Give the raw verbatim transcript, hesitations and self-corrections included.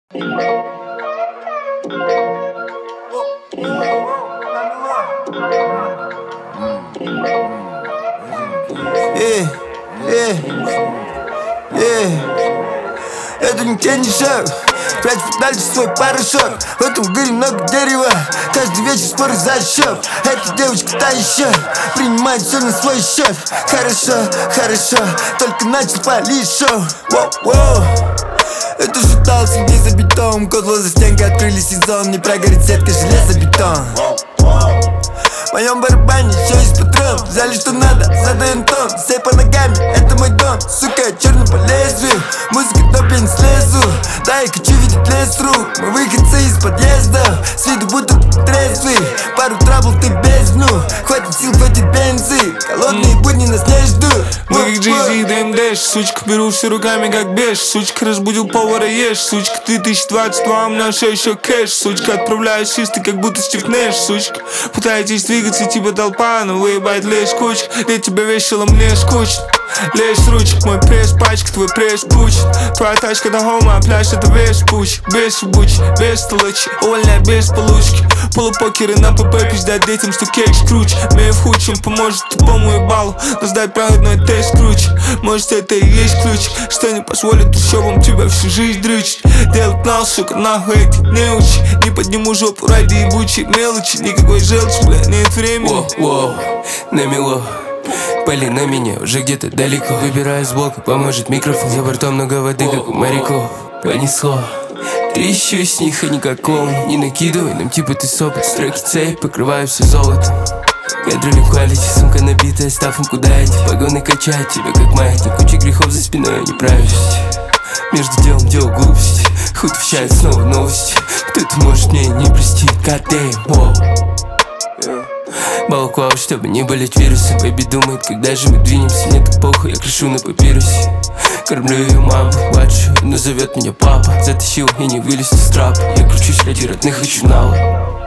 Yeah, yeah, yeah. Это не тень, ни шаг. Прячь дальше свой порошок. В этом гыре много дерева. Каждый вечер спорю за счет. Эта девочка та еще. Принимает все на свой счет. Хорошо, хорошо. Только начал палить шоу. Воу-воу. Это шутался где за бетон. Котло за стенкой открыли сезон. Не прогорит сетка, железобетон. В моем барабане еще есть патрон. Взяли что надо, задаем тон. Все по ногами, это мой дом. Сука, я черный по лезвию. Музыка топ, я не слезу. Да, я хочу видеть лес рук. Мы выходцы из подъезда. С виду будто трезвый. Пару трабл ты бездну. Хватит сил, хватит бензы. Холодные будни нас не ждут. Мы как Джей-Зи и ДМДш. Сучка, беру все руками как беш. Сучка, разбудил повара, ешь. Сучка, ты тысяча двадцать два, у меня все еще кэш. Сучка, отправляю чисто, как будто Стив Нэш. Сучка, пытаетесь двигаться типа толпа, но выебать лишь кучка. Для тебя весело, мне скучно. Лезь ручек, мой пресс пачка, твой пресс пучит. Твоя тачка до хома, а пляж это весь пуч. Без убуч, без толочи, увольняй без получки. Полупокеры на ПП, пиздят детям, что кейк скруч. Мне в худшем поможет тупому ебалу, но сдай проходной тест круче. Может это и есть ключ, что не позволит ушибам тебя всю жизнь дрючить. Делать нал, сука, нахуй эти не учи. Не подниму жопу ради ебучей мелочи. Никакой желчи, бля, нет времени. Воу-воу, намело. Пали на меня, уже где-то далеко. Выбираю сбоку, поможет микрофон. За бортом много воды, как у моряков. Понесло. Трещу с них, а никаком. Не накидывай нам типа ты сопли. Строки цепь, покрываю все золотом. Контролю quality, сумка набитая стафом, куда эти погоны качают тебя как маятник. Куча грехов за спиной, я не правишь. Между делом делал глупости. Худ вещает снова новости. Кто-то может мне не простить. God damn, wow. Балаклава, чтобы не болеть вирусом. Бэби думает, когда же мы двинемся. Мне так похуй, я крышу на папирусе. Кормлю ее маму, младшую, но зовет меня папа. Затащил и не вылез из трапа. Я кручусь ради родных и чунала.